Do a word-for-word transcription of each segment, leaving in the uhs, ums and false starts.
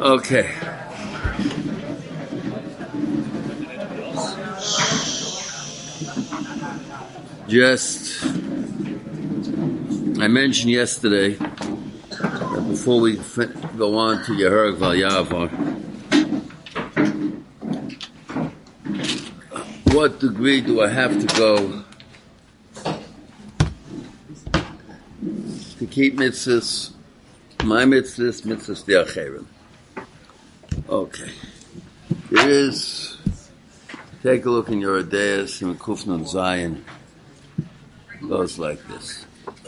Okay. Just, I mentioned yesterday that before we go on to Yehareg Valyavar, what degree do I have to go to keep mitzvahs, my mitzvahs, mitzvahs diacherim? Okay. It is, take a look in your Adeas, in Kufnun Zion. Goes like this.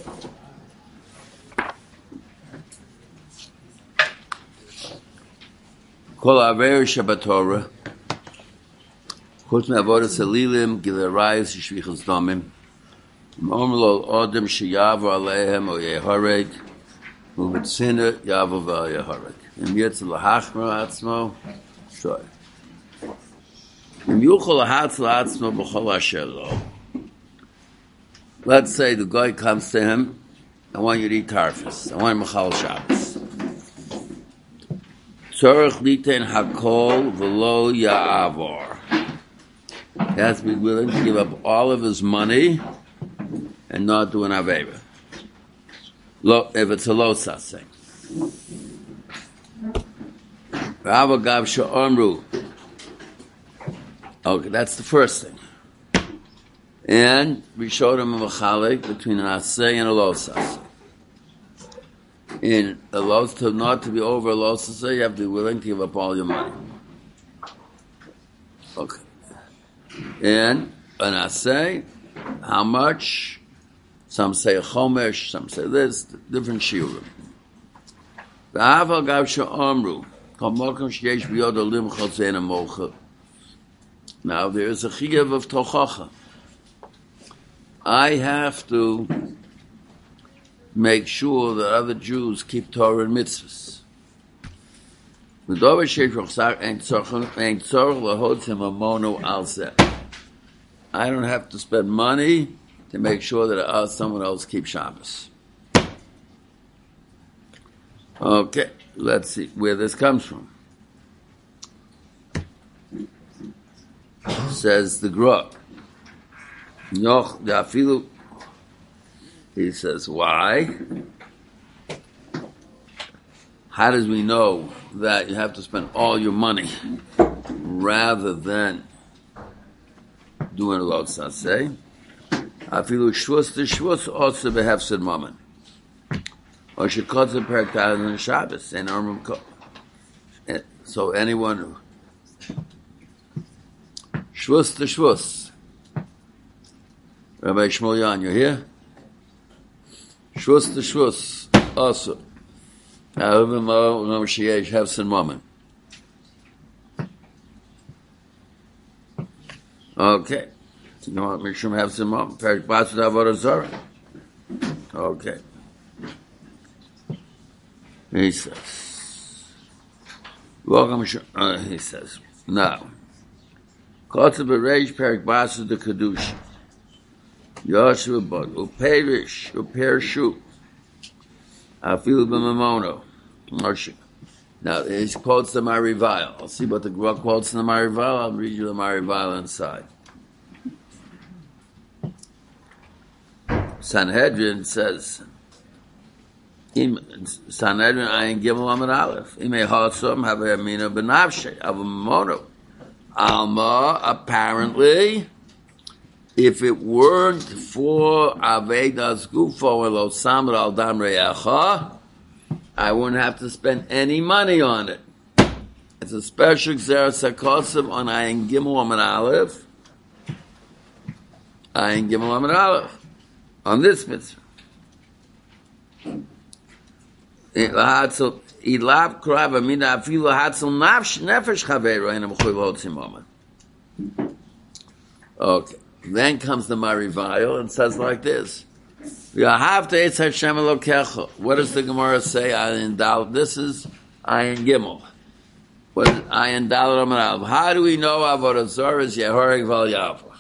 Kol Aver Shabbatorah, Chutz Me'avodas Elilim, Gilerayos Yishvichas Domim, Momlo Odem Sheyavu Aleihem O Yehareg, Umetzina Yavu Val Yehareg. Im Yetz Lahachmer Atzmo, Shoy. Im Yuchol Lahatz Latzmo B'chol Asher Lo. Let's say the guy comes to him, I want you to eat tarfus. I want Machal Shabbos. Tzorech litein hakol v'lo ya'avor. He has to be willing to give up all of his money and not do an avera. Lo, if it's a lo saseh. Ravagav she'omru. Okay, that's the first thing. And we showed him a machalik between an asay and a los asay. In a los to not to be over a los asay, you have to be willing to give up all your money. Okay. And an asay, how much? Some say a chomesh, some say this, different shiurim. V'aval gav she'omru, kol mokum sheyesh b'yod olim chotzena mocha. Now there is a chiyuv of tochacha. I have to make sure that other Jews keep Torah and mitzvahs. I don't have to spend money to make sure that someone else keeps Shabbos. Okay, let's see where this comes from. Says the Gra. Noch dafilu. He says, why? How does we know that you have to spend all your money rather than doing a lot saseh? Afilu shvus to shvus also behefsed moment. Or shekotze perktad on Shabbos and armum ko. So anyone who shvus to shvus. Rabbi Shmuel Yan, you here? Shvus to shvus, also. However, no sheyesh hefsen moment. Okay. You know what? Make sure we have some moment. Perish batzud avodah zarah. Okay. He says. Welcome. Uh, he says. Now. Kotze bereish perik batzud the kedusha. Yoshu bud uperish upershu. I feel b'mamono. Now he quotes the Marival. I'll see what the Gra quotes in the Marival. I'll read you the Marival inside. Sanhedrin says. Sanhedrin ayin gimel amid aleph. Imei hatzom have a mina benavshe of a mamono. Alma apparently. If it weren't for Avedas Gufo and Lo Samar Al Dam Reyacha, I wouldn't have to spend any money on it. It's a special Xeris HaKosim on Ayin Gimel Amid Aleph. Ayin Gimel Amid Aleph. On this mitzvah. Ilab Krav Amina Afilu Hatzel Nefesh Chaveiro Enam Chuy V'Hotzim Omen. Okay. Then comes the Marivayo and says like this. What does the Gemara say? Ayin Dal. This is Ayin Gimel. What is Ayin Dal Ramanal? How do we know Avodah Zarah is Yehareg Valyavar?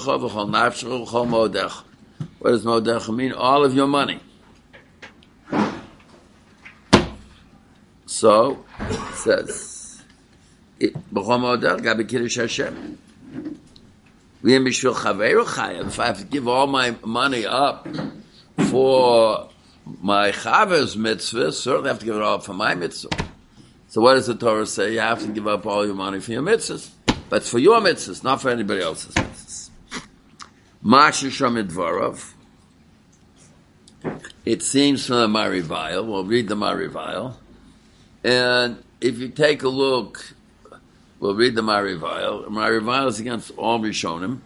What does Modecha mean? All of your money. So, it says, B'chol Mo'odech, Gabi Kiddush Hashem. If I have to give all my money up for my Chaver's mitzvah, certainly I have to give it all up for my mitzvah. So what does the Torah say? You have to give up all your money for your mitzvahs. But it's for your mitzvahs, not for anybody else's mitzvahs. Maksha Shomidvarov. It seems from the Marivail. We'll read the Marivail. And if you take a look, we'll read the Marivail. Marivail is against all Rishonim.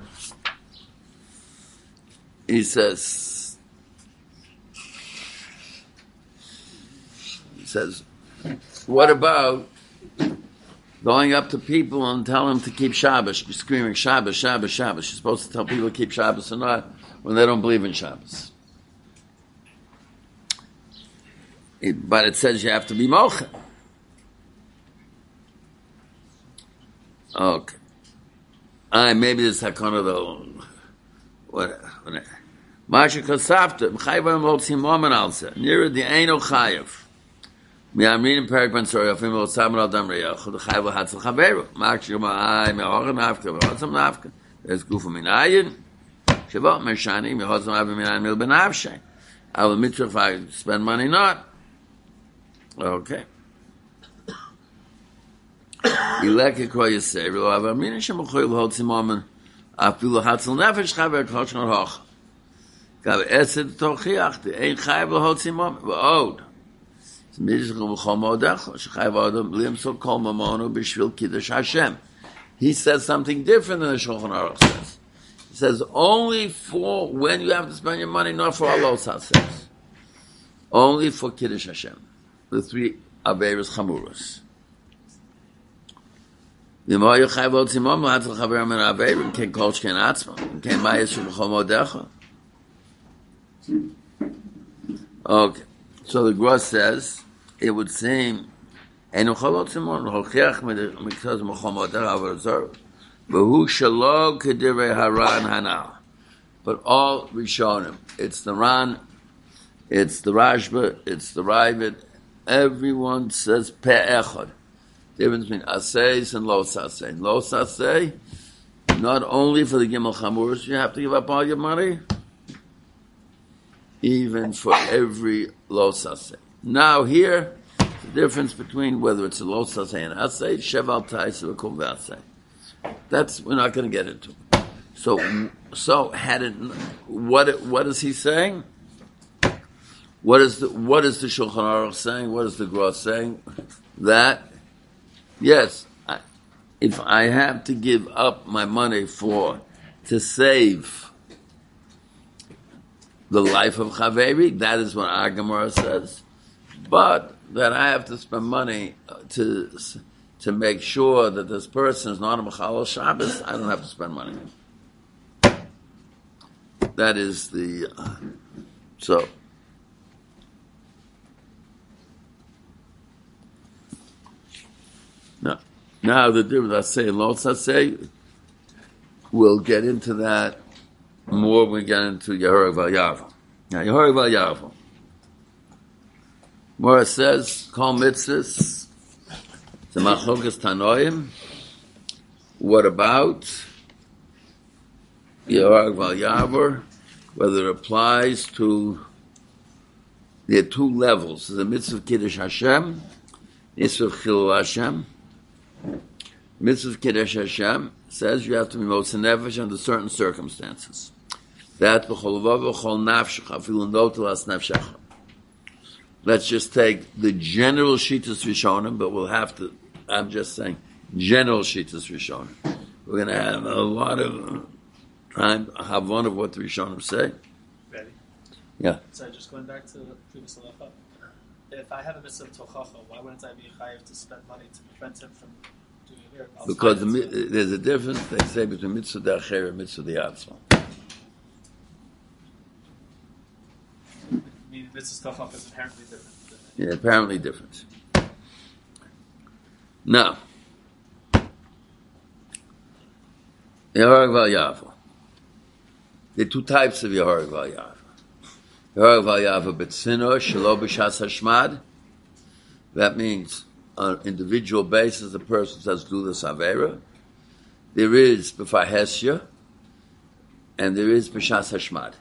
He says, he says, what about going up to people and telling them to keep Shabbos, screaming Shabbos, Shabbos, Shabbos? You're supposed to tell people to keep Shabbos or not when they don't believe in Shabbos. It, but it says you have to be mocha. Okay. Uh, maybe this hakana though. What? Masha kasafta b'chayvam voltzim momen alze near the eino chayev. Mi amrin perik ben sorry afim voltzam al dam reyach the chayev hatzel chaveru. Makshu ma'ay me'oren nafka v'hotzam nafka. There's gufa min ayin. Shabbat meshani me'hotzam avim min ayin mil ben avshay. I will mitzvah if I spend money not. Okay. Ileke kol yisei lo avamina shemochoy l'hotzim momen afilu hatzel nefesh chaver koshon hoch. Gav esed tochiach the ein chayev l'hotzim momen v'od. Zmizich l'chol mo'odech shechayev adam limsol kol mamono b'shvil kiddush Hashem. He says something different than the Shulchan Aruch says. He says only for when you have to spend your money, not for Allah says. Only for kiddush Hashem. The three averos chamuros. Okay, so the Gra says it would seem but who shalo kedivei haran hanal, but all Rishonim, it's the Ran, it's the Rashba, it's the Ravid, everyone says pe'echad. Difference between aseis and lo sasei. Lo sasei, not only for the gimel chamuros you have to give up all your money, even for every lo sasei. Now here, the difference between whether it's a lo sasei and asei, sheval tais or kum v'asei. That's we're not going to get into. So, so had it. What what is he saying? What is the what is the Shulchan Aruch saying? What is the Gra saying? That. Yes, I, if I have to give up my money for, to save the life of Chaveri, that is what our Gemara says. But that I have to spend money to to make sure that this person is not a Mechalel Shabbos, I don't have to spend money. That is the, uh, so. Now, now the difference, I say, Lot I say, we'll get into that more when we get into Yehorev V'Yavo. Now, Yehorev V'Yavo. Where it says, Kol Mitzvahs, the Machlokas Tanoim, what about Yehorev V'Yavo, whether it applies to, there are two levels, the Mitzvah of Kiddush Hashem, Mitzvah of Chilul Hashem. Mitzvah Kiddush Hashem says you have to be moshe nefesh under certain circumstances. That b'chol vav b'chol nafshecha afilu notelas nefshecha. Let's just take the general Shitas Rishonim, but we'll have to, I'm just saying, general Shitas Rishonim. We're going to have a lot of time, have one of what the Rishonim say. Ready? Yeah. So just going back to the previous halacha, if I have a mitzvah tochacha, why wouldn't I be chayav to spend money to prevent him from doing it here? I'll Because the, there's a difference, they say, between mitzvah da'acher and mitzvah da'atzma. I mean, mitzvah tochacha is inherently different. Yeah, apparently different. Now, Yehorev V'Yavo. There are two types of Yehorev V'Yavo. Yehorev V'Yavo b'tzino shelo b'shas hashmad, That means on an individual basis, the person says, do this Avera. There is B'fahesya, and there is B'shas Hashmad.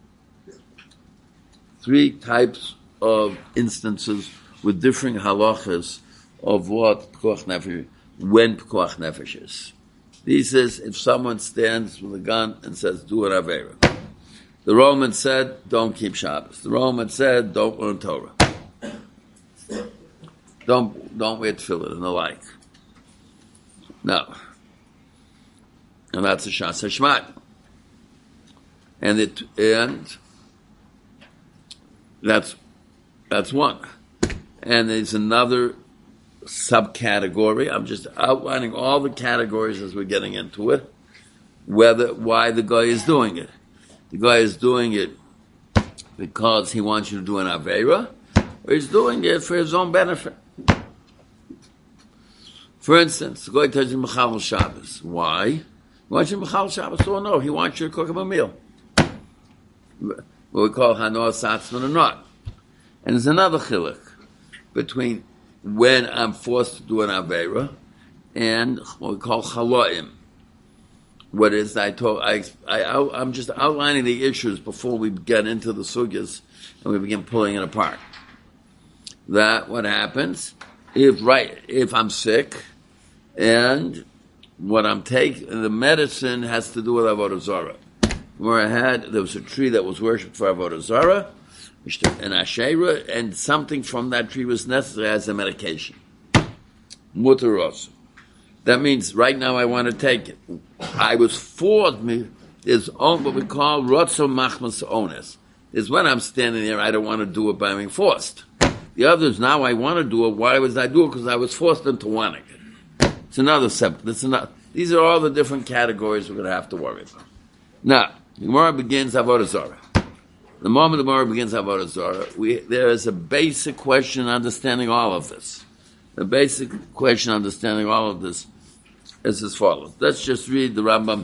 Three types of instances with differing halachas of what Pekuach Nefesh, when Pekuach Nefesh is. He says, if someone stands with a gun and says, do an Avera. The Roman said, don't keep Shabbos. The Roman said, don't learn Torah. Don't, don't wear tefillin and the like. No. And that's a Shas Hashmad. And it, and that's, that's one. And there's another subcategory. I'm just outlining all the categories as we're getting into it. Whether, why the guy is doing it. The guy is doing it because he wants you to do an Avera, or he's doing it for his own benefit. For instance, the guy tells you Mechal Shabbos. Why? He wants you to Mechal Shabbos. Oh no, he wants you to cook him a meal. What we call Hanoah Satzman or not. And there's another chiluk between when I'm forced to do an Avera and what we call Chaloim. What is, I told, I, I, I'm just outlining the issues before we get into the sugyas and we begin pulling it apart. That what happens if, right, if I'm sick and what I'm taking, the medicine has to do with Avodah Zarah. Where I had, there was a tree that was worshipped for Avodah Zarah, an Asherah, and something from that tree was necessary as a medication. Mutar also. That means right now I want to take it. I was forced, me, there's on what we call Rotzo Machmas Ones. Is when I'm standing there, I don't want to do it by being forced. The others, now I want to do it. Why was I do it? Because I was forced into wanting it. It's another step. It's another, these are all the different categories we're going to have to worry about. Now, the Gemara begins Avodah Zarah. The moment the Gemara begins Avodah Zarah, we, there is a basic question understanding all of this. The basic question understanding all of this is as follows. Let's just read the Rambam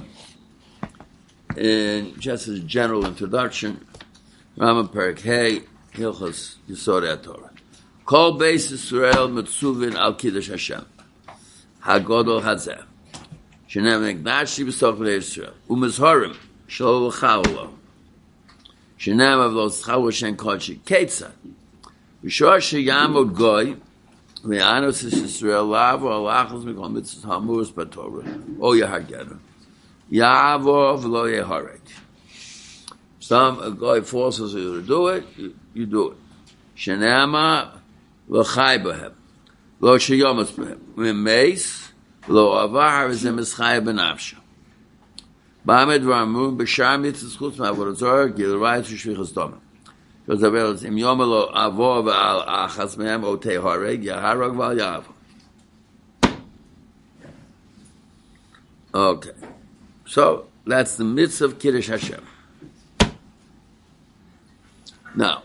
in just as a general introduction. Rambam Perek Hey, Hilchos Yesodei HaTorah. Kol Beis Yisrael Mitzuvin Al Kiddush Hashem. Hagodol Hazeh. Shenem Negnashi B'Soch B'nei Yisrael. U'Mizhorim Shelo L'Chavolo. Shenem Avlos Chavol Shen Kodshi. Ketzad. V'shor Sheyamod Goy V'anos Yisrael Lavo Alachos Mikol Mitzvos Hamuros B'Torah. O Yehargenu. Yavo V'lo Yeharek. Some a guy forces you to do it, you, you do it. Shenema L'Chai B'hem. Lo Sheyomas B'hem. V'meis Lo Avar V'zem Eschai B'nafsha. Ba'amed V'amun B'shar Mitzvos Chutz Ma'avodah Zarah Gil Rayis V'shvichas Domim. Because the Rebbe says, Im Yom Lo Avo V'al Achas Mehem O Tei Hareg Yaharog V'al Yavo. Okay. So, that's the mitzvah of Kiddush Hashem. Now,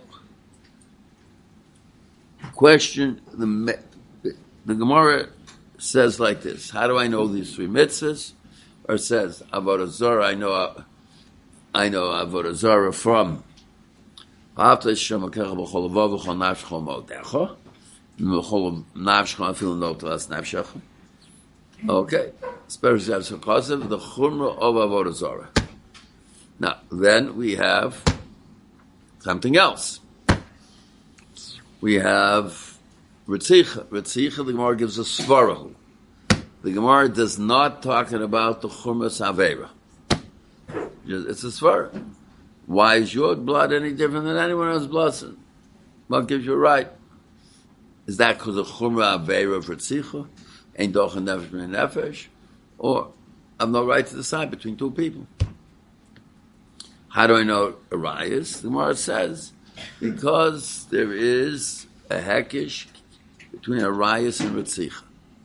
question, the, the Gemara says like this, how do I know these three mitzvahs? Or it says, Avodah Zarah, I know, I know Avodah Zarah from Ha'avta Hashem Elokecha b'chol levav v'chol nafshecha u'modecha v'chol nafshecha afilu lo t'las nafshecha. Okay. Especially as because of the chumrah of Avodah Zarah. Now, then we have something else. We have Ritzicha. Ritzicha, the Gemara gives a svarahu. The Gemara does not talk about the Chumras Aveira. It's a svara. Why is your blood any different than anyone else's blood? What gives you a right? Is that because of Chumra Aveira of Ritzicha? Ain't doch a nefesh min nefesh? Or I have no right to decide between two people? How do I know Arias? The Gemara says, because there is a hekish between Arias and Ritzicha.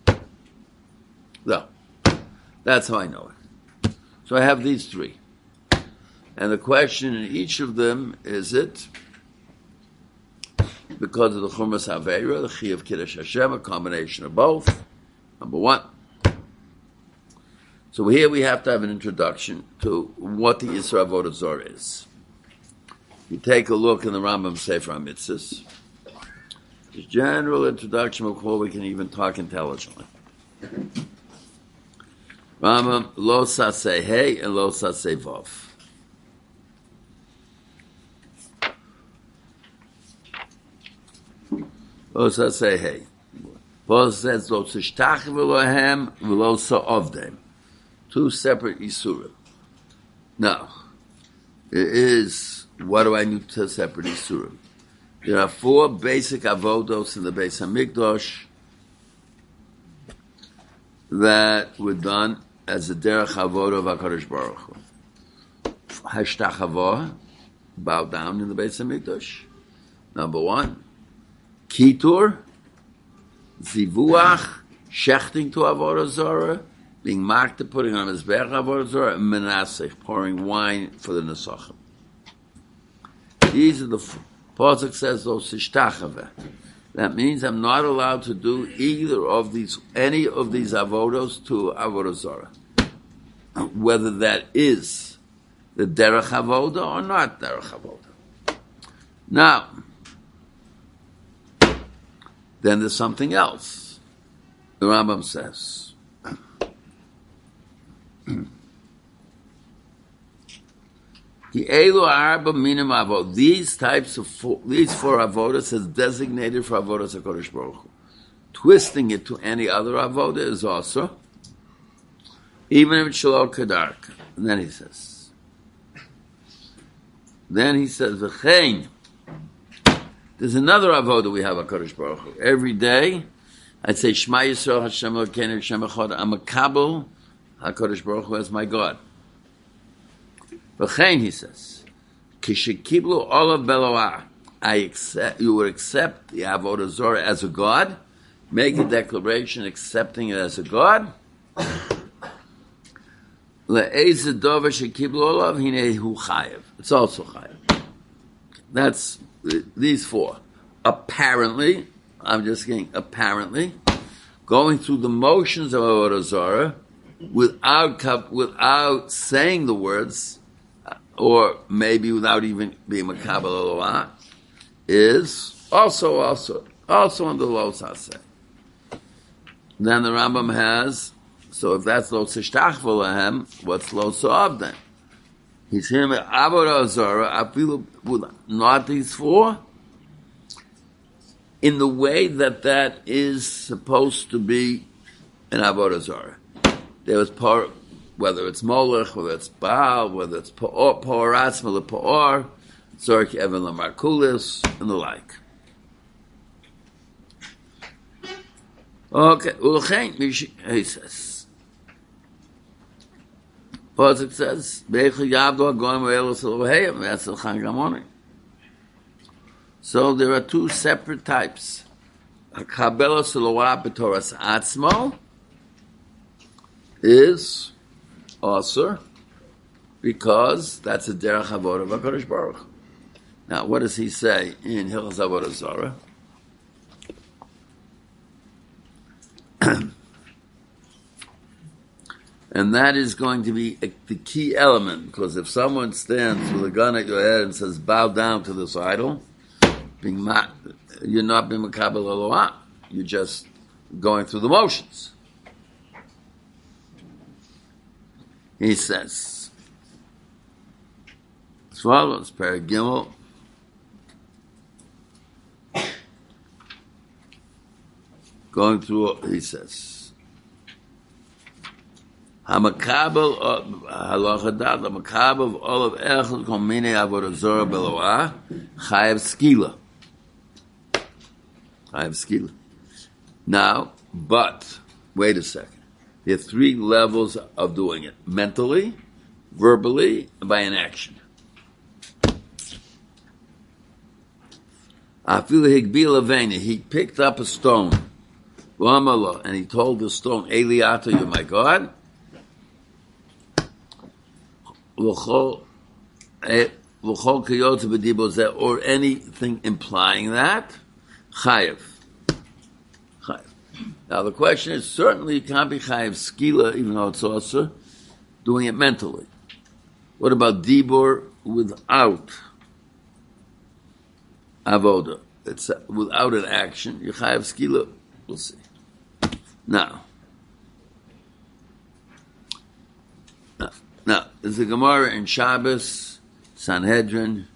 So, that's how I know it. So I have these three. And the question in each of them, is it because of the Chumas Aveira, the Chi of Kiddush Hashem, a combination of both? Number one. So here we have to have an introduction to what the Yisra Avodah Zarah is. You take a look in the Rambam Sefer HaMitzvos. Just general introduction before we can even talk intelligently. Rambam lo saseh hey and lo saseh vav. Lo saseh hey. Paul says lo tishtach v'lohem v'lo sa'ovdem. Two separate isurim. Now, it is, what do I need to separate isurim? There are four basic avodos in the Beis Hamikdash that were done as a derech avodah of HaKadosh Baruch Hu. Hashtachavah, bow down in the Beis Hamikdash. Number one. Kitur, zivuach, shechting to avodah zarah, being marked, putting on his berach avodah zarah, and menasech, pouring wine for the nesachim. These are the Pasuk says those sishtachaveh. That means I'm not allowed to do either of these, any of these avodos to avodah zarah. Whether that is the derech avodah or not derech avodah. Now, then there's something else. The Rambam says, these types of four, these four avodas is designated for avodas HaKadosh Baruch Hu. Twisting it to any other avoda is also, even if it's shalom kedarka. And then he says, then he says, V'chein, there's another avoda we have HaKadosh Baruch Hu. Every day, I'd say, Shema Yisrael Hashem Elokeinu Hashem Echad, I'm a kabel HaKadosh Baruch Hu as my God. V'chein, he says, Kishikiblu olav beloah, I accept, you would accept the avodah zarah as a God, make a declaration accepting it as a God. Le'ez dover shekiblu olav hinei hu chayev. It's also chayev. That's these four. Apparently, I'm just saying apparently, going through the motions of avodah zarah without without saying the words, or maybe without even being makabel eloah, is also also also under lo saseh. Then the Rambam has, so if that's lo tishtach v'lehem, what's lo sa'avdem? He's here with avodah zarah, I feel with not these four, in the way that that is supposed to be an avodah zarah. There was part, whether it's Molech, whether it's Baal, whether it's Pa'or, Pa'oratz, Mele Pa'or, Zork Evan Lamarkulis, and the like. Okay, Ulchein, he says. Pasuk says, Beichel Yavdo HaGoyim Ve'elos Elohayim, Ve'etzel Chan Gamoni. So there are two separate types. HaKabelos Eloah B'Toras Atzmo is also, because that's a derech avodah of HaKadosh Baruch Hu. Now, what does he say in Hilchos Avodah Zarah? And that is going to be a, the key element, because if someone stands with a gun at your head and says, bow down to this idol, being ma- you're not being makabel eloah. You're just going through the motions. He says, as follows, Perek Gimel, going through, he says, Hamakabel halacha dat hamakabel olav echad kol minei avodah zarah beloah chayav skila. Chayav skila. Now, but wait a second. There are three levels of doing it: mentally, verbally, and by an action. He picked up a stone, and he told the stone, Eliata, you're my God. Or anything implying that, chayev. Chayev. Now the question is, certainly you can't be chayev skila, even though it's also doing it mentally. What about dibur without avoda? it's without an action, you chayav skila. We'll see. Now, now, now there's a Gemara in Shabbos, Sanhedrin,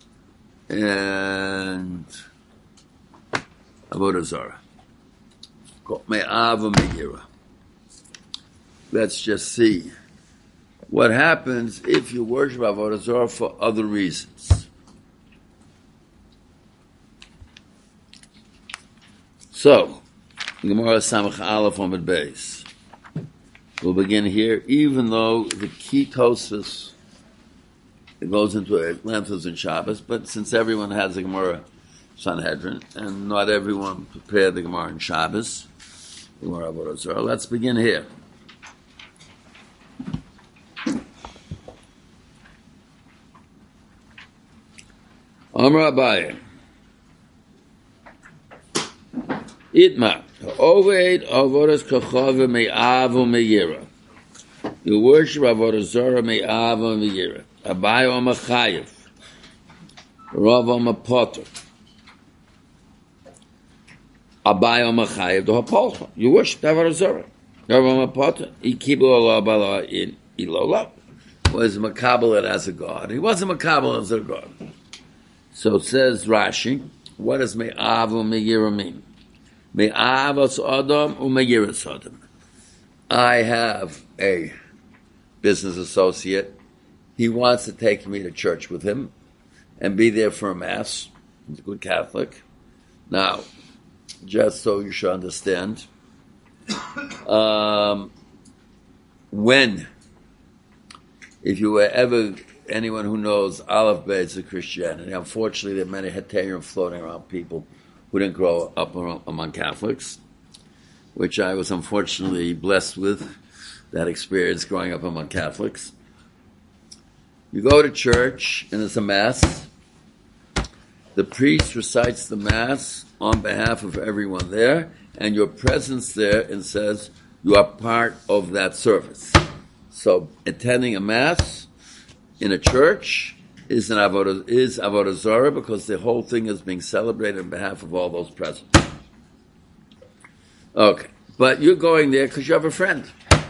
and Avodah Zarah. Me'ava me'ira. Let's just see what happens if you worship Avodah Zarah for other reasons. So, Gemara Samach Aleph Amud Beis. We'll begin here, even though the key Tosfos it goes into Atlantis and Shabbos, but since everyone has a Gemara Sanhedrin, and not everyone prepared the Gemara in Shabbos, Gemara Avodah Zarah, let's begin here. Amar Abaye. Itmar. Oved avodas kachava me'avu me'yira. You worship Avodah Zarah me'avu me'yira. Abaye Amar Chayev. Rav Amar Potter. Abaye Amar Chayev the Hapolcha. You worship Avodah Zarah. Rav Amar Potter. Ikibu Allah bala in ilola. Was makabel it as a god. He wasn't makabel as a god. So it says Rashi, what does me'avu me'yira mean? Me'avas adam u'me'yiras adam. I have a business associate. He wants to take me to church with him and be there for a mass. He's a good Catholic. Now, just so you should understand, um, when, if you were ever anyone who knows Aleph Beis of Christianity, unfortunately there are many Heterim floating around, people who didn't grow up among Catholics, which I was unfortunately blessed with, that experience growing up among Catholics. You go to church and there's a mass. The priest recites the mass on behalf of everyone there, and your presence there and says you are part of that service. So attending a mass in a church is an avodah, is avodah zarah, because the whole thing is being celebrated on behalf of all those present. Okay, but you're going there because you have a friend,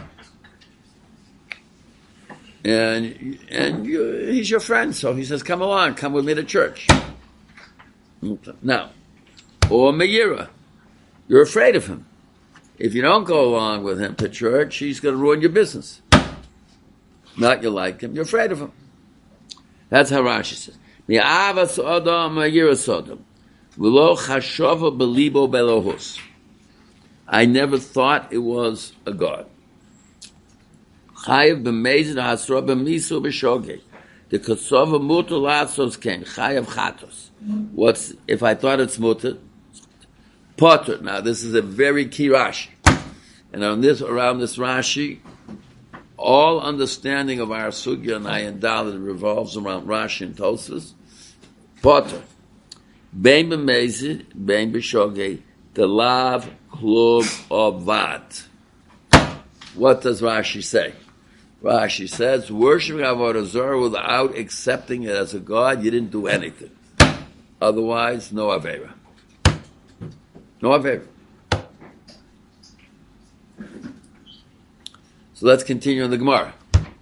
and and you, he's your friend, so he says, "Come along, come with me to church." Okay. Now, or me'yira, you're afraid of him. If you don't go along with him to church, he's going to ruin your business. Not you like him, you're afraid of him. That's how Rashi says. Me'avas adam me'yiras adam. V'lo chashava belibo belohus. I never thought it was a god. Chayav b'mezid hasra b'misu b'shogeg. The kosova muter latsos ken. Chayav chatos. What's, if I thought it's muter? Potter. Now this is a very key Rashi. And on this, around this Rashi, all understanding of our sugya and ayin dalet revolves around Rashi and Tosfos. Potter, bein b'mezid, bein b'shogeg, the lav klub avad. What does Rashi say? Rashi says, worshiping Avodah Zarah without accepting it as a god, you didn't do anything. Otherwise, no avera. No avera. So let's continue on the Gemara.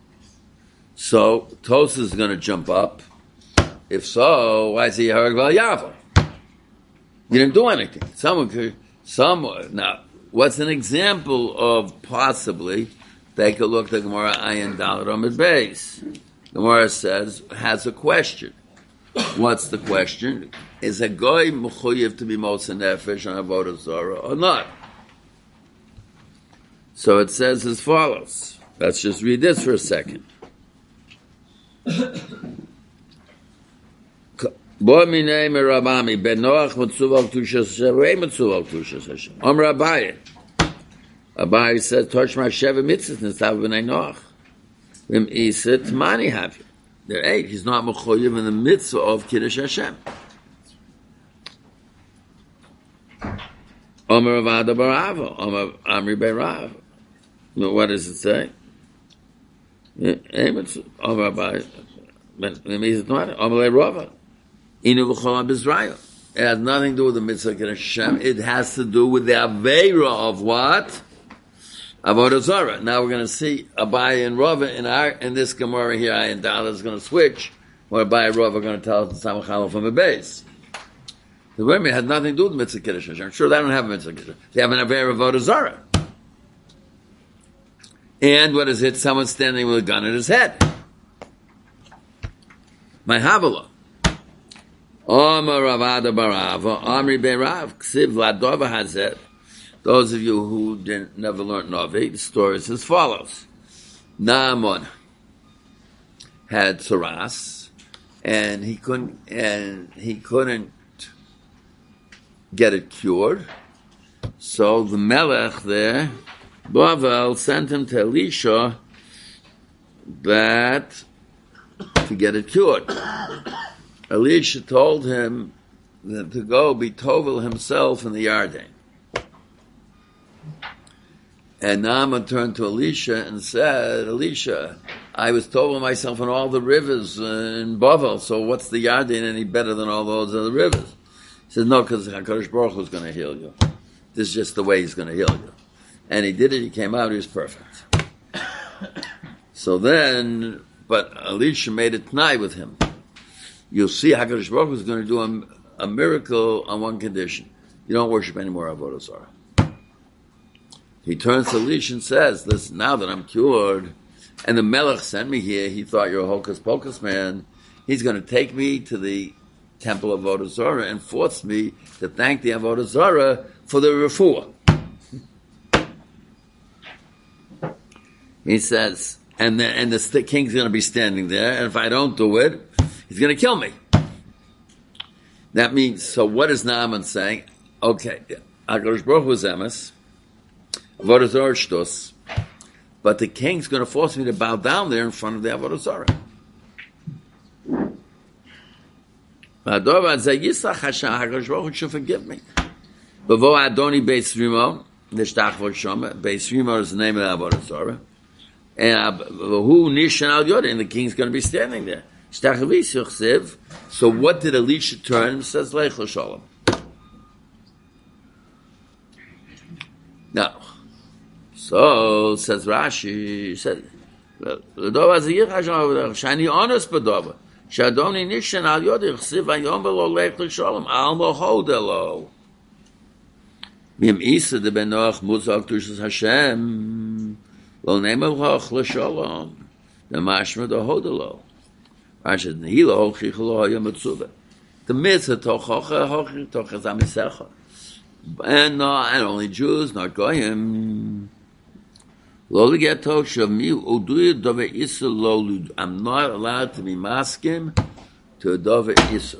So Tosfos is going to jump up. If so, why is he Harag Val Yava? You didn't do anything. Someone could, someone, now, what's an example of possibly, take a look at the Gemara Ayin Dalet Amud Beis. Gemara says, has a question. What's the question? Is a goy mechuyev to be motzer nefesh on Avodah Zarah or not? So it says as follows. Let's just read this for a second. Bo minei merabami ben Noach mitzuval k'tushas Hashem v'ei mitzuval k'tushas Hashem. Amar Abaye. Abaye says, Tosh ma sheva mitzvahs nitzav b'nei Noach. V'im iset mani have you. They're eight. He's not mechuyev in the mitzvah of Kiddush Hashem. Amar Avada Barava. Amar Amri ben Rav. What does it say? Amar Abaye. Amar Rava. Inu v'chol b'Israel. It has nothing to do with the mitzvah Kiddush Hashem. It has to do with the Aveira of what? Avodah Zarah. Now we're going to see Abaye and Rava in our in this Gemara here. I and Dala is going to switch. Where Abaye and Rava are going to tell us the Samachala from the base. The women had nothing to do with the mitzvah Kiddush Hashem. Sure, they don't have a mitzvah Kiddush Hashem. They have an Aveira of Avodah Zarah. And what is it? Someone standing with a gun in his head. My Havala. Omar Ravada Barava, Amri Beirav, Ksiv Ladova Hazet. Those of you who didn't, never learned Navi, the story is as follows. Naaman had tsaras, and he couldn't, and he couldn't get it cured. So the Melech there, Bavel, sent him to Elisha that to get it cured. Elisha told him that to go be Tovel himself in the Yarden. And Naaman turned to Elisha and said, Elisha, I was Tovel myself in all the rivers in Bavel, so what's the Yarden any better than all those other rivers? He said, no, because HaKadosh Baruch Hu is going to heal you. This is just the way he's going to heal you. And he did it, he came out, he was perfect. So then, but Elisha made a t'nai with him. You'll see HaKadosh Baruch Hu is going to do a, a miracle on one condition. You don't worship any more Avodah Zarah. He turns to Elisha and says, listen, now that I'm cured, and the Melech sent me here, he thought you're a hocus pocus man, he's going to take me to the temple of Avodah Zarah and force me to thank the Avodah Zarah for the refuah. He says, and the, and the king's going to be standing there, and if I don't do it, he's going to kill me. That means, so what is Naaman saying? Okay, HaKadosh Baruch Hu is emes, Avodah Zarah shtus, but the king's going to force me to bow down there in front of the Avodah Zarah. HaKadosh Baruch Hu should forgive me. Bavo Adoni Beis Rimo, Nishtachvot Shoma, Beis Rimo is the name of the Avodah Zarah. And who Nishan Al Yoda, and the king's going to be standing there. So what did Elisha turn and says, Lech l'shalom? Now, so says Rashi, said, Shani honest bedova. Shadoni Nishan Al Yoda, Chsiv Ayom Velo Lech l'shalom, Al Mohodelo. Mim Isa de Ben Noach Muzak Tushas Hashem. Well, name of Hoch l'shalom, the mashma the hodelo. Rashi nehilo chichlo hayamitzuva. The mitzvah tochocha hochi tochas amisecha. And no, and only Jews, not goyim. Lo ligeto shami uduy dove isa lo lud. I'm not allowed to be maskim to a dove isa.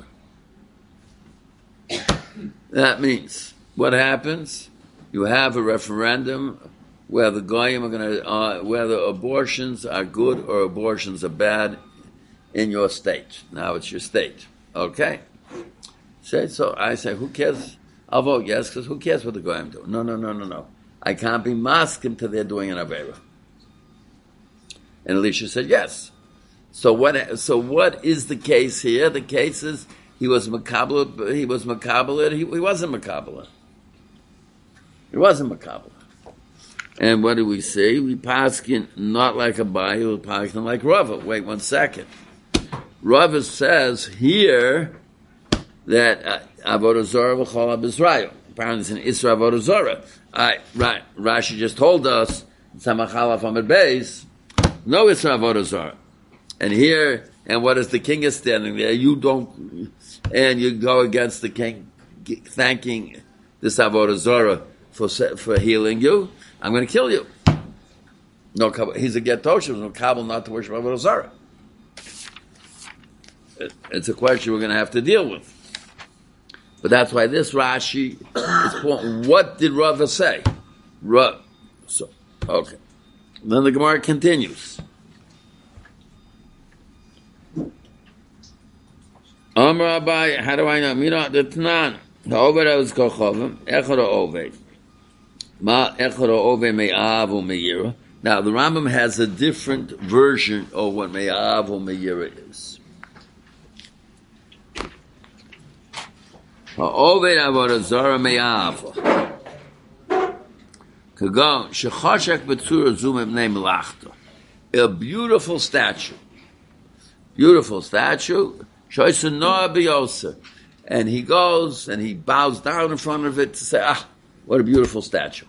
That means what happens? You have a referendum where the goyim are going to, uh, whether abortions are good or abortions are bad in your state. Now it's your state. Okay? Say so. I say, who cares? I'll vote yes, because who cares what the goyim do? No, no, no, no, no. I can't be masking till they're doing an avera. And Elisha said yes. So what? So what is the case here? The case is he was makabel. He was makabel. He, he wasn't makabel. He wasn't makabel. And what do we say? We paskin not like a Abaye, we paskin like Rava. Wait one second. Rava says here that uh, Avodah Zarah v'chol Israel. Apparently it's an Isra Avodah Zarah. Right, right. Rashi just told us Samachala from the base. No Isra Avodah Zarah. And here, and what is the king is standing there? You don't, and you go against the king, thanking this Avodah Zarah for for healing you. I'm going to kill you. No, he's a get tosher. No kabel not to worship Avodah Zarah. It, it's a question we're going to have to deal with. But that's why this Rashi is important. What did Rava say? Rav. So, okay. Then the Gemara continues. Amar Abaye, how do I know? Mira the Tanan. The Oved was Kochovim. Echad Oved. Ma Echad Oved Me'av or Me'ira. Now the Rambam has a different version of what Me'av or Me'ira is. Ha'oved avodah zara me'ava. Kagon shechashek b'tzura zumim name melachta. A beautiful statue, beautiful statue. Shoysa noah biyosa, and he goes and he bows down in front of it to say, "Ah, what a beautiful statue."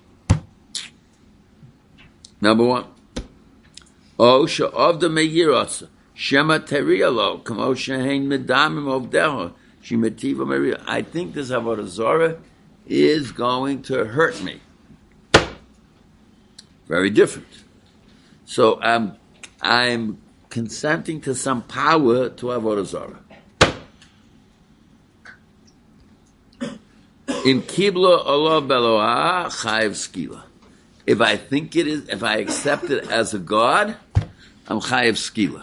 Number one. Oh, she'ovda me'yirotza shema terialo kamo shehein medamim ovdeho shemetiva meria. I think this avodah zarah is going to hurt me. Very different. So I'm I'm consenting to some power to avodah zarah. In kibla Allah beloah chayiv skila. If I think it is, if I accept it as a god, I'm chayiv skila.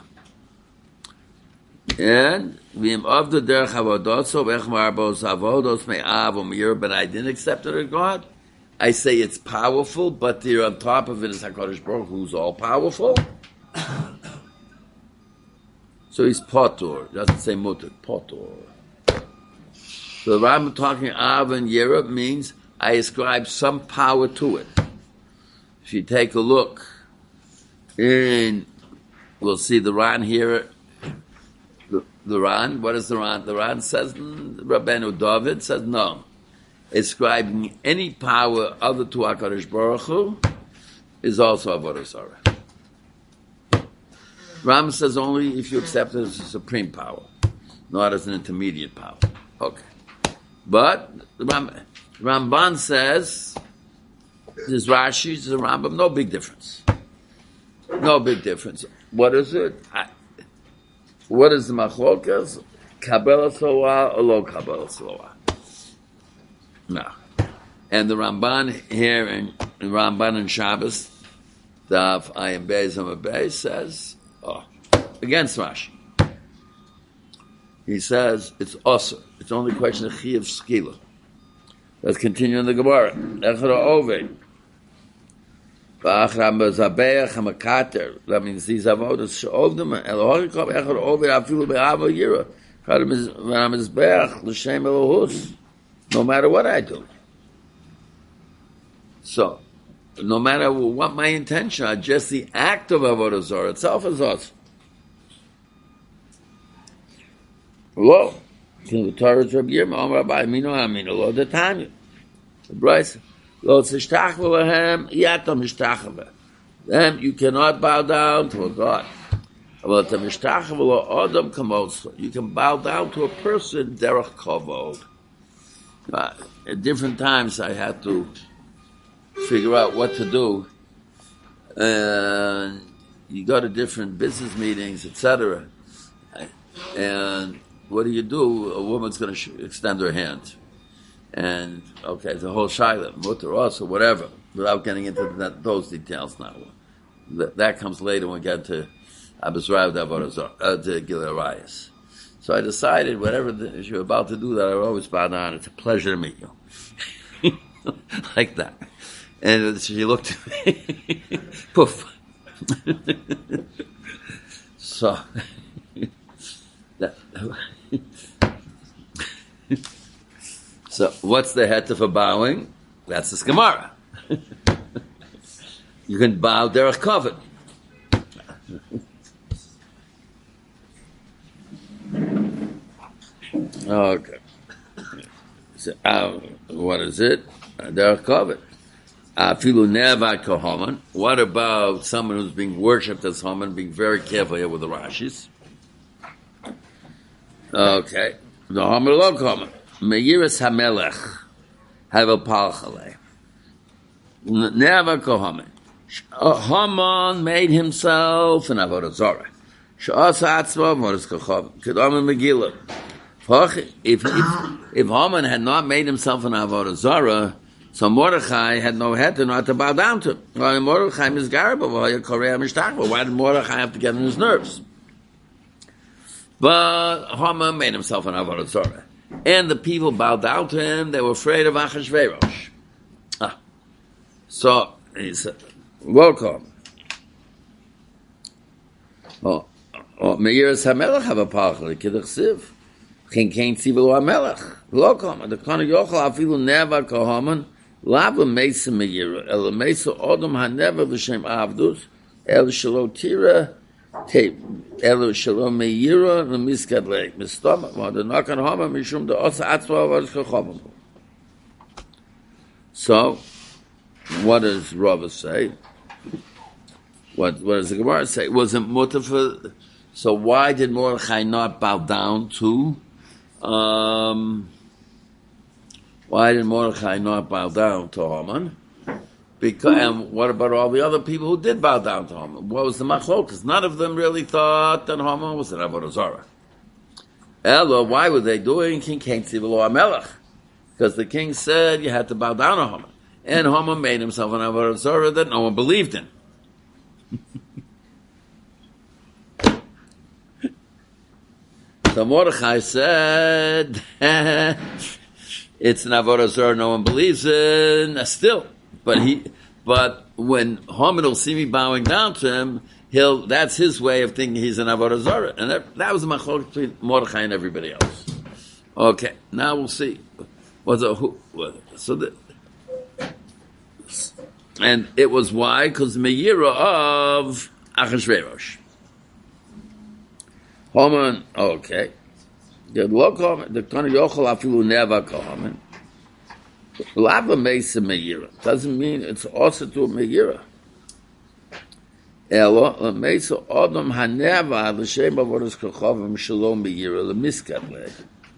And v'im avda derech avodotso v'echmar bos avodos me'av u'mir, but I didn't accept it as God. I say it's powerful, but there on top of it is HaKadosh Baruch Hu, who's all powerful. So he's potor. Doesn't say mutter. Potor. So the Rambam talking Av and Yerub means I ascribe some power to it. If you take a look in, we'll see the Ran here. The, the Ran, what is the Ran? The Ran says, Rabbeinu David says no. Ascribing any power other to HaKadosh Baruch Hu is also avodah zarah. Ram says only if you accept it as a supreme power, not as an intermediate power. Okay. But the Ram, Ramban says, there's Rashi, there's a Rambam, no big difference. No big difference. What is it? I, what is the machlokas? Kabbalah Soah or lo Kabbalah Soah? No. And the Ramban here in, in Ramban and Shabbos, Daf Ayin Beis Amud Beis says, oh, against Rashi. He says it's also, it's only a question of Chiyuv Skila. Let's continue in the Gemara. Echad Oved. V'achram bezabeach hamakater. That means these avodas she'ovdem elohorikov echad Oved afilu be'ava yira. Chad v'hamizbeach l'shem elohus. No matter what I do. So, no matter what my intention, just the act of avodah zarah itself is us. Lo, the Torah is Rabbi Yirmiyah, Omer Rabbi Aminu Aminu, Lo the Tanya. The Bryce, Lo tzishtachva lahem, yatam mishtachva. Then you cannot bow down to a God. But the mishtachva lo adam kamotza. You can bow down to a person, derech kavod. Uh, at different times I had to figure out what to do. And you go to different business meetings, et cetera. And what do you do? A woman's going to sh- extend her hand. And, okay, the whole shayla, mutter also, whatever, without getting into that, those details now. That, that comes later when we get to Abizrav uh, to Gilei Arayos. So I decided, whatever the, you're about to do that, I would always bow down. It's a pleasure to meet you. Like that. And she looked at me. Poof. So, that, so what's the heter for bowing? That's the Gemara. You can bow derech kavod. Okay. So, uh, what is it? Derech kavod. Afilu nevad kohaman. What about someone who's being worshipped as Haman? Being very careful here with the Rashis. Okay. The Haman lo kohaman. Meyiras hamelech havel palchale. Nevad kohaman. Haman made himself an avodah zarah. Sh'asa atzma avodas kohaman. Kedam Megillah. If, if, if Haman had not made himself an avodah zarah, so Mordechai had no head to not to bow down to. Well, Mordechai is garba. Why did Mordechai have to get on his nerves? But Haman made himself an avodah zarah, and the people bowed down to him. They were afraid of Achashverosh. Ah, so he said, "Welcome." Oh, Meiras Hamelech have a palchal kidduchsiv. Chen kein tzivul amelech. Lo koman. The kana yochel afilu neva kohaman. Lava mesa meyira. El mesa odom haneva l'shem avdus. El shelo tira. El shelo meyira l'miskad leik. Mistama. Well, the nakan hama mishum the osa atzva avadus kochavam. So, what does Rava say? What, what does the Gemara say? Wasn't mutter for... So why did Mordechai not bow down to... Um, why did Mordechai not bow down to Haman? Because, and what about all the other people who did bow down to Haman? What was the machlokas? None of them really thought that Haman was an avodah zarah. Ella, why were they doing King Kain Tzivalo HaMelech? Because the king said you had to bow down to Haman. And Haman made himself an avodah zarah that no one believed in. So Mordechai said, it's an avodah zarah no one believes in, still. But he, but when Haman will see me bowing down to him, he'll, that's his way of thinking he's an avodah zarah. And that, that was the machlok between Mordechai and everybody else. Okay, now we'll see. Was a who? So the, and it was why? Because the Meira of Achashverosh. Haman, okay. The local, the kind of yochel afilu never Haman. Lava mesa Meira doesn't mean it's also to a Meira. Elo mesa Adam haneva l'shem avodas kochavim shalom Meira l'miskat leh.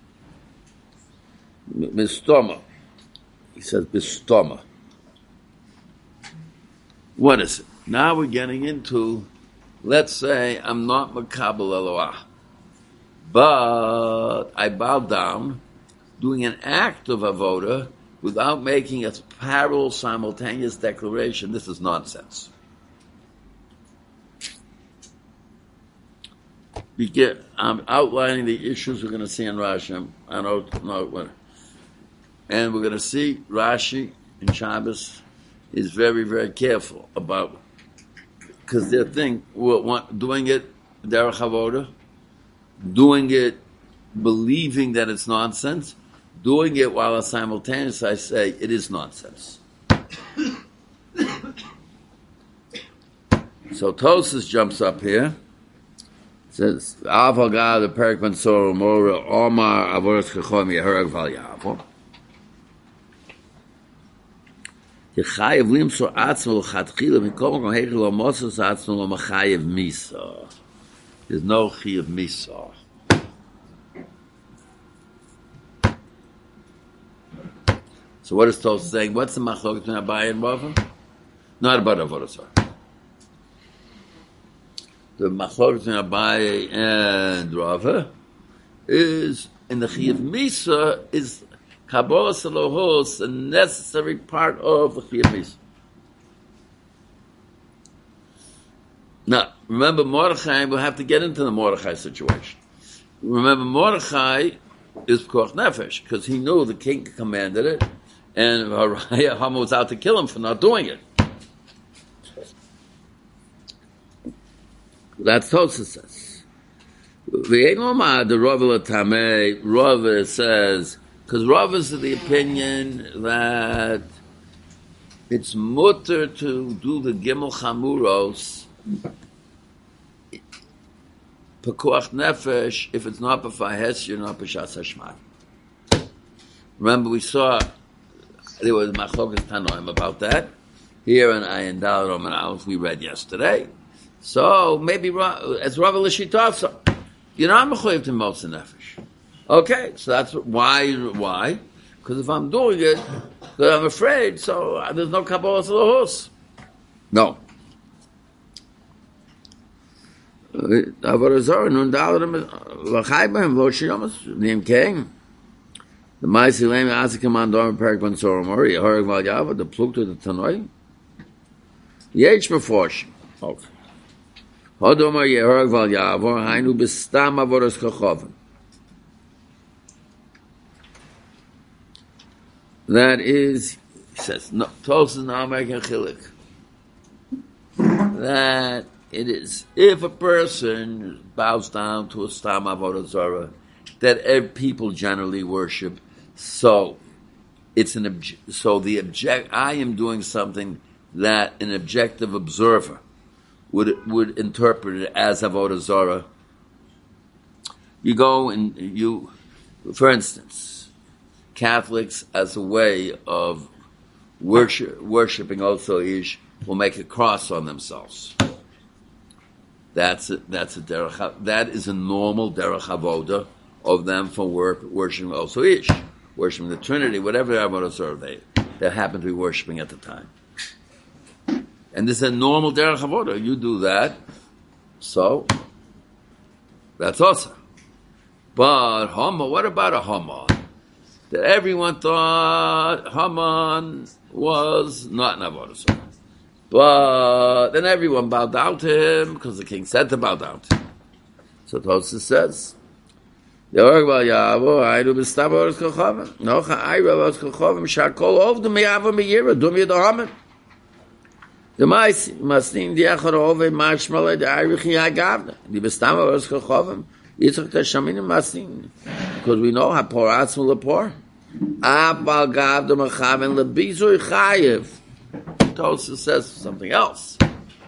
Mistoma. He says Mistoma. What is it? Now we're getting into, let's say I'm not Makabal Eloah, but I bow down, doing an act of avoda without making a parallel, simultaneous declaration. This is nonsense. We get, I'm outlining the issues we're going to see in Rashi. I don't know what. And we're going to see Rashi in Shabbos is very, very careful about, because they think we're doing it derech avoda, doing it believing that it's nonsense, doing it while simultaneously I say it is nonsense. So Tosas jumps up here, says, Aval Gad the Perik Ben Sora Mora Omar Avodas Chachom Yeharag Val Yavo. Yechayev limso atzmo l'chatchila v'kom kom heichel lo mosas atzmo lo machayev misa. There's no chayev misa. So what is Tosfos saying? What's the machlok between Abaye and Rava? Not about avodah zarah. The machlok between Abaye and Rava is in the chayev misa is Kabbalah Salohos, a necessary part of the Chiyuv Misa. Now, remember Mordechai, we'll have to get into the Mordechai situation. Remember Mordechai is Koch Nefesh, because he knew the king commanded it, and Haman was out to kill him for not doing it. That's Tosfos says. The Rava Tameh, Rava says, because Rav is of the opinion that it's mutter to do the Gimel Chamuros, Pekuach Nefesh, if it's not B'Fahes, you're not B'Shas Hashmad. Remember, we saw there was Machlokas Tanoim about that. Here in Ayin Dal Roman Aleph, we read yesterday. So maybe as Rav L'Shitov, so you're not Mechuyev to Motza Nefesh. Okay, so that's why. Why? Because if I'm doing it, I'm afraid. So uh, there's no Kabbalah Salohos. No. Avodah zarah nun daladam l'chayim lo shiyomas nim king. The Ma'aseh Leim Azikim Andor Perik Ben Sora Mori Yeharag Val Yavo the Plukta the Tanoi Yech Meforshim. Okay. Hodomar Yeharag Val Yavo Hainu B'Stam Avodas Kachovim. That is, he says, no, Tosfos now making chilik. That it is, if a person bows down to a stam avodah zarah, that ev- people generally worship. So it's an obje- so the object. I am doing something that an objective observer would would interpret it as avodah zarah. You go and you, for instance, Catholics as a way of worship, worshiping also ish will make a cross on themselves. That's a, that's a derech. That is a normal derech avoda of them for work, worshiping also ish, worshiping the Trinity, whatever avodah zarah they they happen to be worshiping at the time. And this is a normal derech avoda. You do that, so that's awesome. But Haman, what about a Haman? That everyone thought Haman was not an avodah zarah. But then everyone bowed down to him because the king said to bow down to him. So Tosfos says, "No, the mice must in the achar over marshmallow the arichi agavna. The bestama was kochavim. Yitzchak tashamin mastin because we know how poor atzma lepor. Abal gav the machaven lebizur chayev. Tosfos says something else.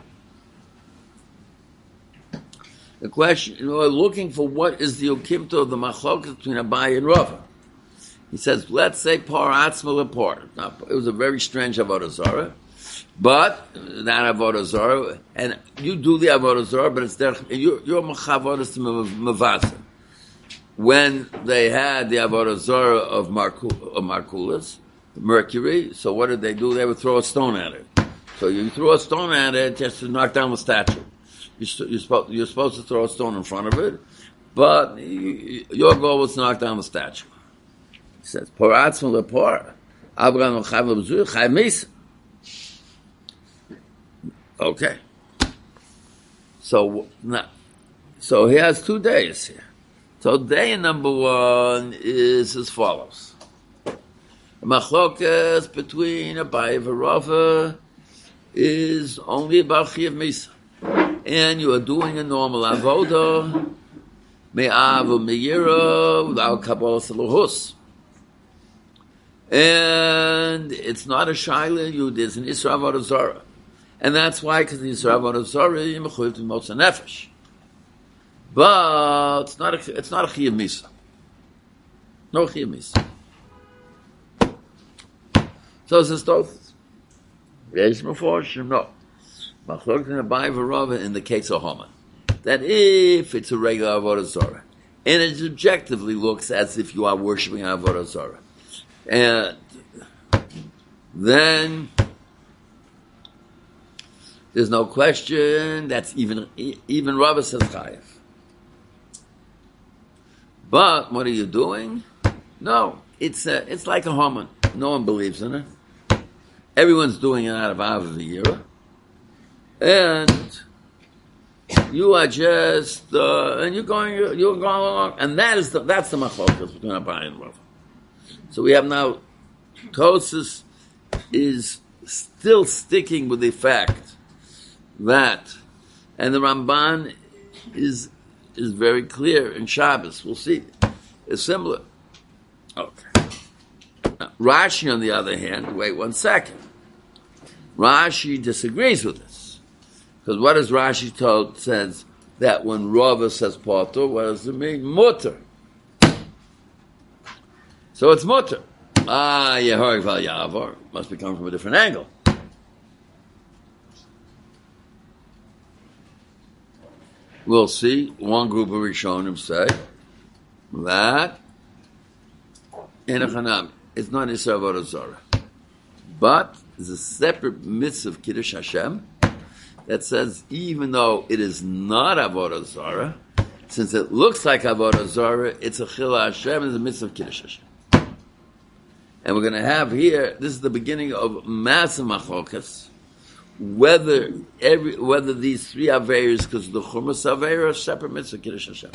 The question, you know, we're looking for what is the okimto of the machlokas between Abaye and Rava. He says, let's say par atzma lepor. Now, it was a very strange avodah zarah. But not avodah zarah, and you do the avodah zarah, but it's there. You're, you're machavodas to mavasa. When they had the avodah zarah of, Marku, of Markulas, Mercury, so what did they do? They would throw a stone at it. So you throw a stone at it just to knock down the statue. You, you're, supposed, you're supposed to throw a stone in front of it, but you, your goal was to knock down the statue. He says, "Poratz lepor, Abraham chayav b'zur chayav misa." Okay. So now, so he has two days here. So day number one is as follows: machlokas between Abaye and Rava is only about chayav misa, and you are doing a normal avoda me'av u'me'yira without kabbalah saluhus, and it's not a shaila. You there's an isra avodah zarah. And that's why, because the Yisrael avodah zarah, you're mechuyev to motza nefesh. But it's not a, it's not a chayav misa. No chayav misa. So it says Tosfos. Reish Meforshim, no. Machlokes in Abaye and Rava in the case of Haman. That if it's a regular avodah zarah, and it objectively looks as if you are worshiping avodah zarah, and then there's no question. That's even even Rava says chayav. But what are you doing? No, it's a, it's like a Haman. No one believes in it. Everyone's doing it out of Avivira, and you are just uh, and you're going you're going along, and that is the that's the machlokas between Abaye and Rava. So we have now Tosfos is still sticking with the fact that, and the Ramban is is very clear in Shabbos. We'll see. It's similar. Okay. Now, Rashi, on the other hand, wait one second. Rashi disagrees with this. Because what does Rashi told says that when Rava says potter, what does it mean? Mutter. So it's mutter. Ah, Yehorik Val Yavor must be coming from a different angle. We'll see. One group of Rishonim say that in a Chanam, it's not Yisrael avodah zarah, but there's a separate mitzvah of Kiddush Hashem that says even though it is not avodah zarah, since it looks like avodah zarah, it's a chila Hashem, it's a mitzvah of Kiddush Hashem. And we're going to have here, this is the beginning of massive machlokas, whether every whether these three aveiros, because the chumas aveira are separate mitzvah Kiddush Hashem.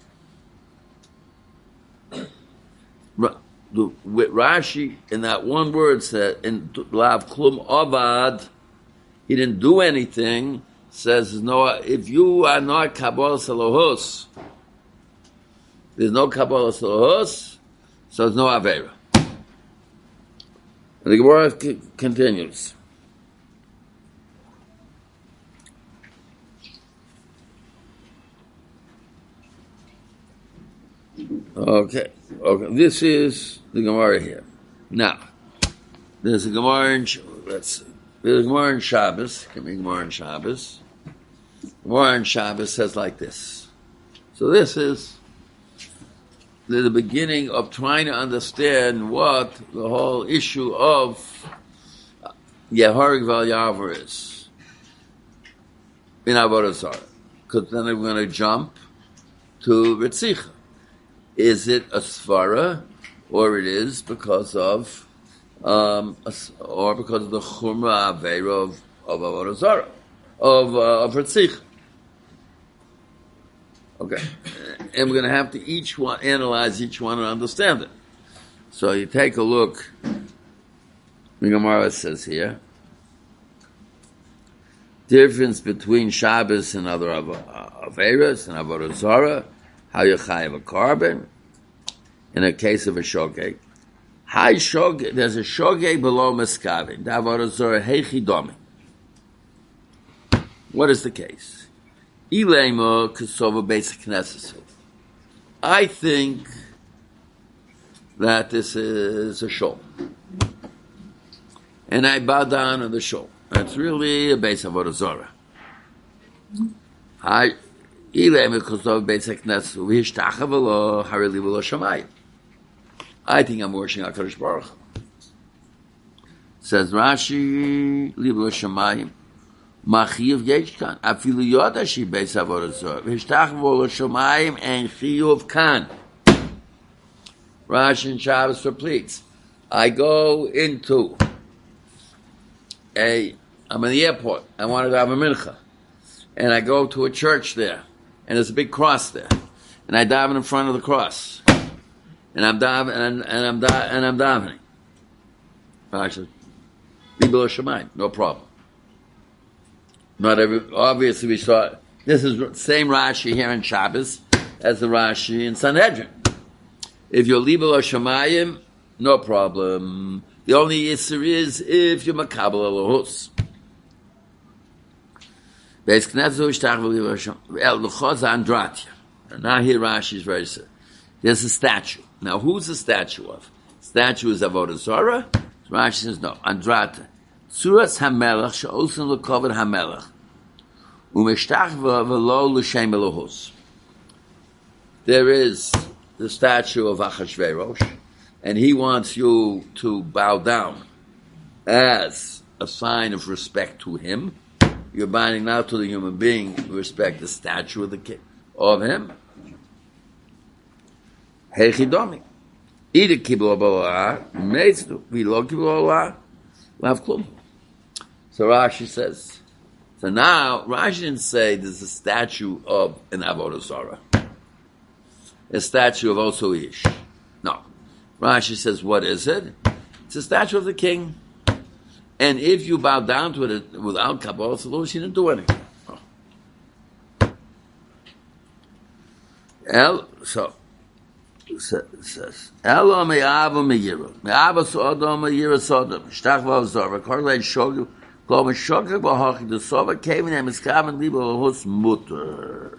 The, with Rashi, in that one word said, in Lav Klum Avad, he didn't do anything, says, no, if you are not Kabbalah Salohos, There's no Kabbalah Sulhus, so there's no Avera. And the Gemara c- continues. Okay, okay. This is the Gemara here. Now, there's a Gemara in, let's see. There's a Gemara in Shabbos. Give me a Gemara in Shabbos. Gemara in Shabbos says like this. So this is the, the beginning of trying to understand what the whole issue of Yehorig Val Yavar is in Avodah Zarah. Because then we're going to jump to Ritzicha. Is it a svara, or it is because of, um, a, or because of the chumra aveira of of Avodah Zarah, of uh, of Ritzicha? Okay, and we're going to have to each one analyze each one and understand it. So you take a look. The Gemara says here, difference between Shabbos and other aveiras and Avodah Zarah. How you chayav a carbon in a case of a shogeg. High shogeg, there's a shogeg below miskavin. Avodah Zarah heichi domi. What is the case? Ilema kasova basic knesset. I think that this is a shul, and I bow down on the shul. It's really a base of Avodah Zarah. I. I think I'm worshiping HaKadosh Baruch Hu. Says Rashi, Libel Shamayim, Machiv Yeshkan, Afilu Yodashi Beis Avodah Zarah, V'hishtachavo L'Shamayim and Chiyuv Kan. Rashi and Shabbos repeats. I go into a, I'm in the airport, I want to have a mincha, and I go to a church there. And there's a big cross there, and I daven in front of the cross, and I'm davening, and, and I'm da- and I'm davening. Actually, Libel Shamayim, no problem. Not every. Obviously, we saw this is the same Rashi here in Shabbos as the Rashi in Sanhedrin. If you're Libel Shamayim, no problem. The only issue is if you're Makabel Elohus. And now here Rashi is very sad. There's a statue. Now who's the statue of? Statue is Avodah Zarah? Rashi says no. Andrata. Suras HaMelech she'osim l'koved HaMelech. U'mishtach v'lo l'shem Elohus. There is the statue of Achashverosh, and he wants you to bow down as a sign of respect to him. You're binding now to the human being, you respect the statue of the king, of him. Heichidomi. Either kibul b'olah, meizdu, v'lo kibul b'olah, lav klum. So Rashi says, so now, Rashi didn't say there's a statue of an Avodah Zarah. A statue of Oso Ish. No. Rashi says, what is it? It's a statue of the king. And if you bow down to it without Kabbalah Sulhus, you didn't do anything. Oh. El, so, it says, Elo me'ava me'yira. Me'ava so'odom me'yira so'odom. Shtach v'al zorah. Korlein shogu. Klo me'shogeg b'hochi d'sova. Kevin ha'miskaven libo l'hus mutter.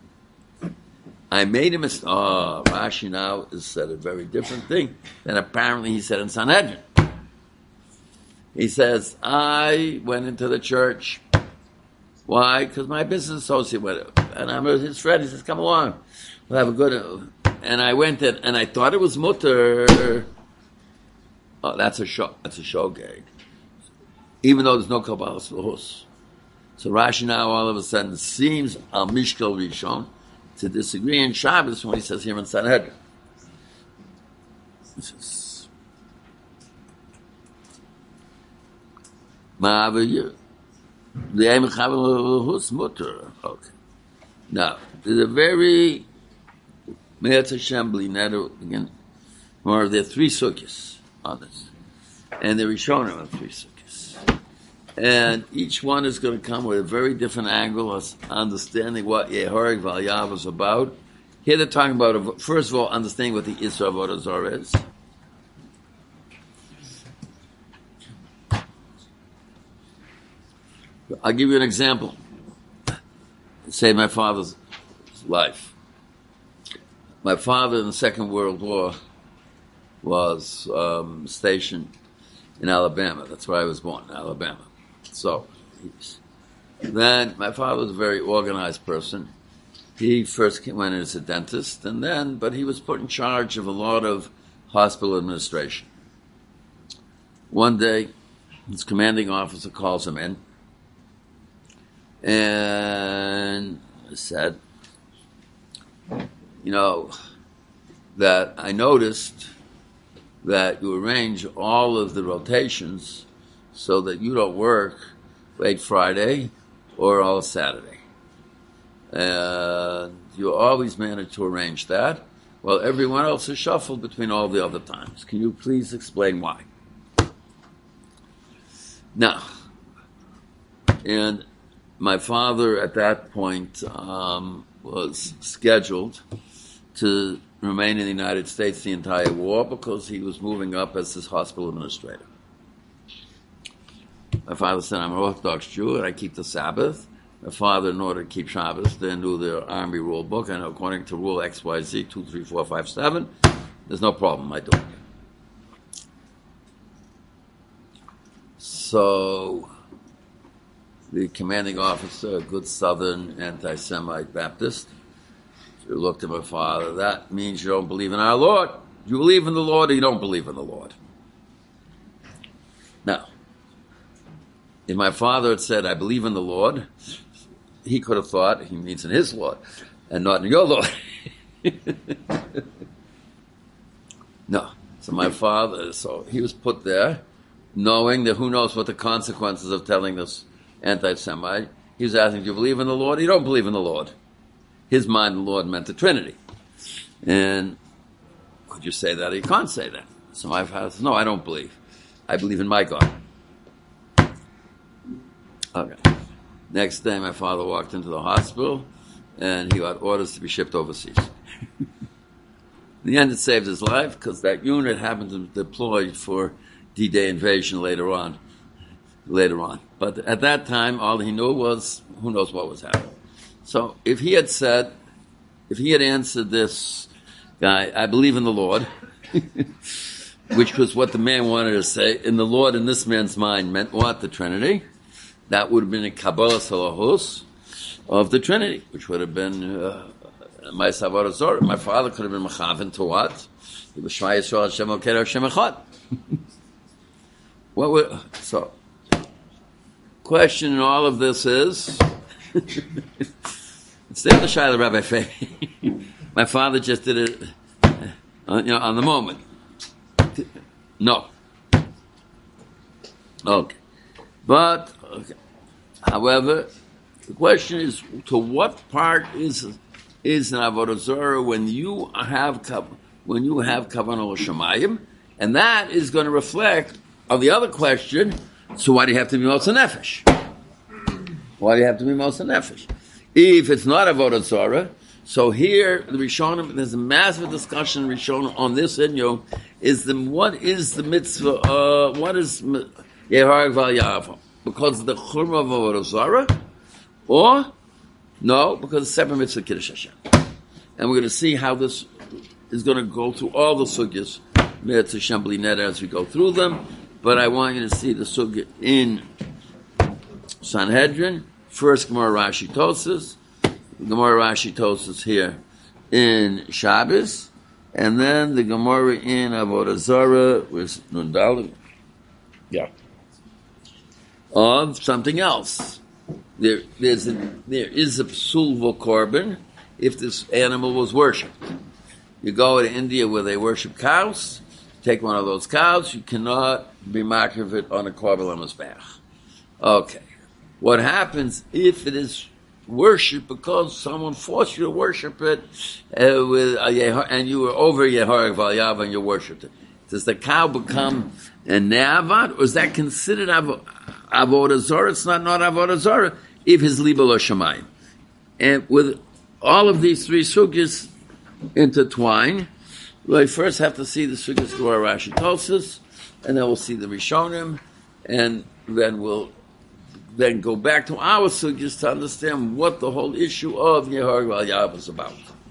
I made a mistake. Oh, Rashi now has said a very different thing than apparently he said in Sanhedrin. He says, I went into the church. Why? Because my business associate went, and I'm his friend. He says, come along. We'll have a good, and I went in, and I thought it was mutter. Oh, that's a show. That's a show gag. Even though there's no Kabbalah Sulhus. So Rashi now all of a sudden seems al Mishkel Rishon to disagree in Shabbos when he says here in Sanhedrin. This is Ma'avir. The aim of Kabbalah mutter. Okay. Now, there's a very Me'etz Hashem B'li again. More, there are three sukkahs on this, and they're Rishonim on three sukkahs, and each one is going to come with a very different angle of understanding what Yehorig Val Yav is about, Here they're talking about, first of all, understanding what the Isra Avodah Zarah is. I'll give you an example. Save my father's life. My father in the Second World War was um, stationed in Alabama. That's where I was born, Alabama. So, then my father was a very organized person. He first came, went in as a dentist, and then, but he was put in charge of a lot of hospital administration. One day, his commanding officer calls him in and said, you know, that I noticed that you arrange all of the rotations so that you don't work late Friday or all Saturday. And you always manage to arrange that, while everyone else is shuffled between all the other times. Can you please explain why? Now, and my father at that point um, was scheduled to remain in the United States the entire war because he was moving up as his hospital administrator. My father said, I'm an Orthodox Jew and I keep the Sabbath. My father, in order to keep Shabbos, they knew the Army rule book, and according to rule X Y Z two three four five seven, there's no problem, I do it. So, the commanding officer, a good Southern anti-Semite Baptist, looked at my father. That means you don't believe in our Lord. You believe in the Lord or you don't believe in the Lord. Now, if my father had said, I believe in the Lord, he could have thought he means in his Lord and not in your Lord. No. So my father, so he was put there knowing that who knows what the consequences of telling this anti-Semite. He was asking, do you believe in the Lord? You don't believe in the Lord. His mind, the Lord meant the Trinity. And could you say that? Or you can't say that. So my father says, no, I don't believe. I believe in my God. Okay. Next day, my father walked into the hospital, and he got orders to be shipped overseas. In the end, it saved his life, because that unit happened to be deployed for D-Day invasion later on. Later on. But at that time, all he knew was, who knows what was happening. So if he had said, if he had answered this guy, I believe in the Lord, which was what the man wanted to say, in the Lord in this man's mind meant what? The Trinity. That would have been a Kabbalah Salahus of the Trinity, which would have been uh, my Savara Zorah. My father could have been Mechaven to what? He was Shema Yisrael Hashem Oked Hashem Echad. What would, so, question in all of this is, instead of the Shaila Rabbi Fei, my father just did it uh, you know, on the moment. No. Okay. But, okay. However, the question is, to what part is is an Avodah Zarah when you have when you have Kavanah L'Shamayim, and that is going to reflect on the other question. So why do you have to be Moshe Nefesh? Why do you have to be Moshe Nefesh? If it's not Avodah Zarah, so here the Rishonim, there's a massive discussion in Rishonim on this inyo. Is the what is the mitzvah? Uh, what is Yehareg Val Yavam? Because of the Churma of Avodah Zarah, or no, because it's separate mitzvah Kiddush Hashem. And we're going to see how this is going to go through all the sugyas mitzvah Hashem Bli Neder as we go through them. But I want you to see the sugya in Sanhedrin. First Gemara Rashi Tosas, Gemara Rashi Tosas here in Shabbos, and then the Gemara in Avodah Zarah with Nundal. Yeah. Of something else. There, there's a, there is a psul v'korban if this animal was worshipped. You go to India where they worship cows, take one of those cows, you cannot be makriv it on a korban mizbeach. Okay. What happens if it is worship because someone forced you to worship it uh, with a yehar, and you were over Yehareg Val Yavam and you worshipped it? Does the cow become a ne'avad, or is that considered av- avodah zarah? It's not not avodah zarah if his liba lo shamayim. And with all of these three sugyas, intertwine. We first have to see the Sukkot Gemara Rashi Tosfos, and then we'll see the Rishonim, and then we'll then go back to our Sukkot to understand what the whole issue of Yehareg Al Yav is about.